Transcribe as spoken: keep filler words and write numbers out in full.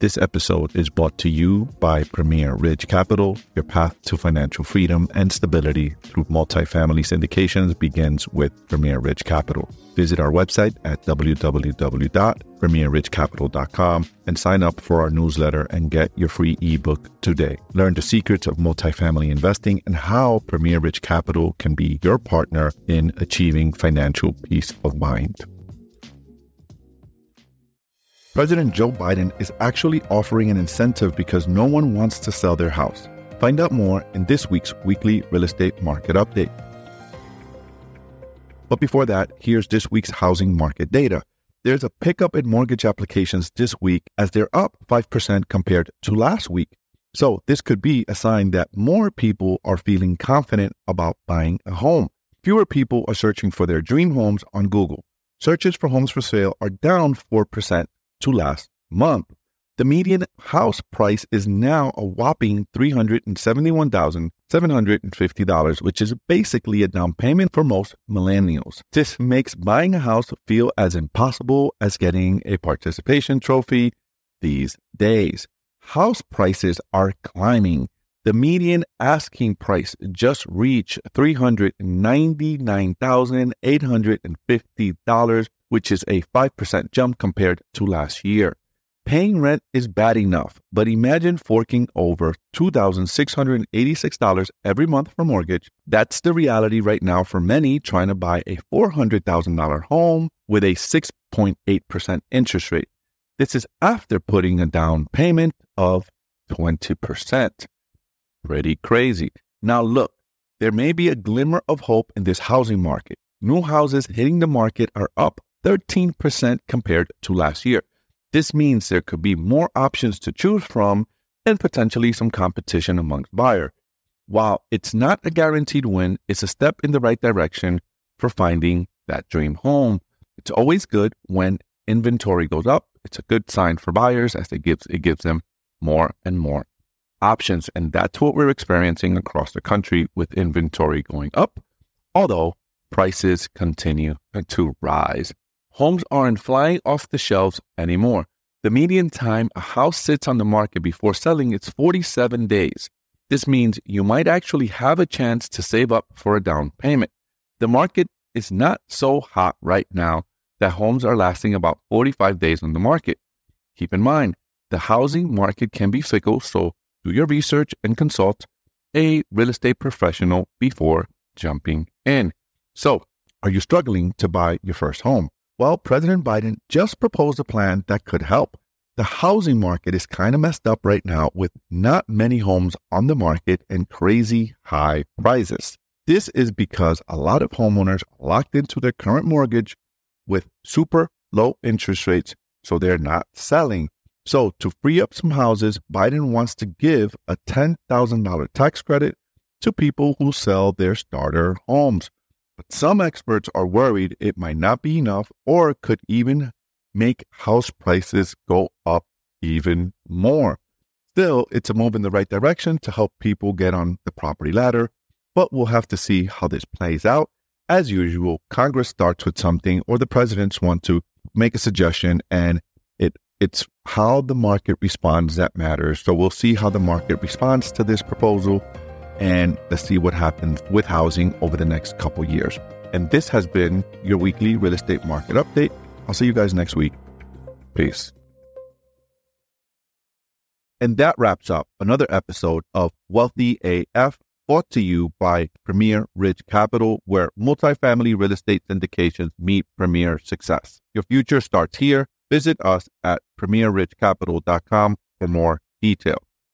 This episode is brought to you by Premier Ridge Capital. Your path to financial freedom and stability through multifamily syndications begins with Premier Ridge Capital. Visit our website at w w w dot premier ridge capital dot com and sign up for our newsletter and get your free ebook today. Learn the secrets of multifamily investing and how Premier Ridge Capital can be your partner in achieving financial peace of mind. President Joe Biden is actually offering an incentive because no one wants to sell their house. Find out more in this week's weekly real estate market update. But before that, here's this week's housing market data. There's a pickup in mortgage applications this week as they're up five percent compared to last week. So this could be a sign that more people are feeling confident about buying a home. Fewer people are searching for their dream homes on Google. Searches for homes for sale are down four percent to last month. The median house price is now a whopping three hundred seventy-one thousand seven hundred fifty dollars, which is basically a down payment for most millennials. This makes buying a house feel as impossible as getting a participation trophy these days. House prices are climbing. The median asking price just reached three hundred ninety-nine thousand eight hundred fifty dollars, which is a five percent jump compared to last year. Paying rent is bad enough, but imagine forking over two thousand six hundred eighty-six dollars every month for mortgage. That's the reality right now for many trying to buy a four hundred thousand dollars home with a six point eight percent interest rate. This is after putting a down payment of twenty percent. Pretty crazy. Now look, there may be a glimmer of hope in this housing market. New houses hitting the market are up thirteen percent compared to last year. This means there could be more options to choose from and potentially some competition amongst buyers. While it's not a guaranteed win, it's a step in the right direction for finding that dream home. It's always good when inventory goes up. It's a good sign for buyers as it gives, it gives them more and more options. And that's what we're experiencing across the country with inventory going up, although prices continue to rise. Homes aren't flying off the shelves anymore. The median time a house sits on the market before selling is forty-seven days. This means you might actually have a chance to save up for a down payment. The market is not so hot right now that homes are lasting about forty-five days on the market. Keep in mind, the housing market can be fickle, so do your research and consult a real estate professional before jumping in. So, are you struggling to buy your first home? Well, President Biden just proposed a plan that could help. The housing market is kind of messed up right now with not many homes on the market and crazy high prices. This is because a lot of homeowners are locked into their current mortgage with super low interest rates, so they're not selling. So to free up some houses, Biden wants to give a ten thousand dollars tax credit to people who sell their starter homes. But some experts are worried it might not be enough or could even make house prices go up even more. Still, it's a move in the right direction to help people get on the property ladder, but we'll have to see how this plays out. As usual, Congress starts with something or the presidents want to make a suggestion, and it it's how the market responds that matters. So we'll see how the market responds to this proposal. And let's see what happens with housing over the next couple years. And this has been your weekly real estate market update. I'll see you guys next week. Peace. And that wraps up another episode of Wealthy A F, brought to you by Premier Ridge Capital, where multifamily real estate syndications meet premier success. Your future starts here. Visit us at premier ridge capital dot com for more details.